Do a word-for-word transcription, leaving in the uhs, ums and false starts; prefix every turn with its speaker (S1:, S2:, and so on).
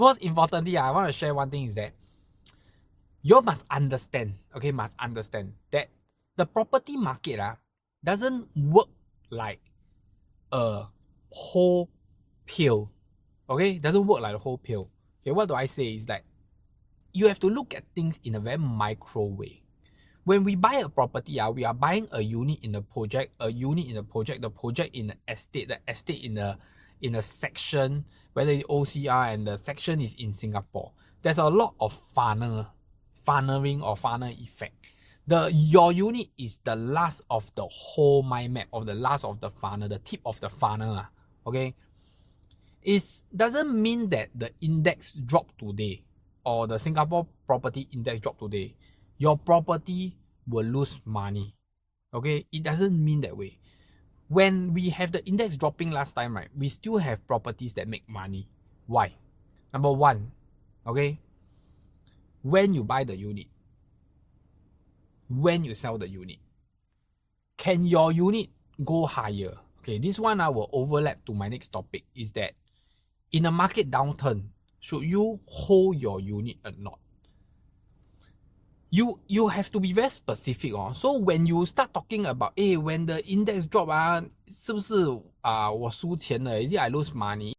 S1: most importantly, I want to share one thing is that you must understand, okay, must understand that the property market uh, doesn't work like a whole pill, okay? Doesn't work like a whole pill. Okay, what do I say is that you have to look at things in a very micro way. When we buy a property, uh, we are buying a unit in a project, a unit in a project, the project in the estate, the estate in a in a section, whether it's O C R and the section is in Singapore. There's a lot of funnel, funneling or funnel effect. The your unit is the last of the whole mind map, of the last of the funnel, the tip of the funnel. Uh, okay, it doesn't mean that the index dropped today or the Singapore property index dropped today, your property will lose money. Okay, it doesn't mean that way. When we have the index dropping last time, right, we still have properties that make money. Why? Number one, okay, when you buy the unit, when you sell the unit, can your unit go higher? Okay, this one I will overlap to my next topic is that in a market downturn, should you hold your unit or not? You you have to be very specific. Oh. So when you start talking about, hey, when the index drop, ah, 是不是 uh, 我输钱了? Is it I lose money?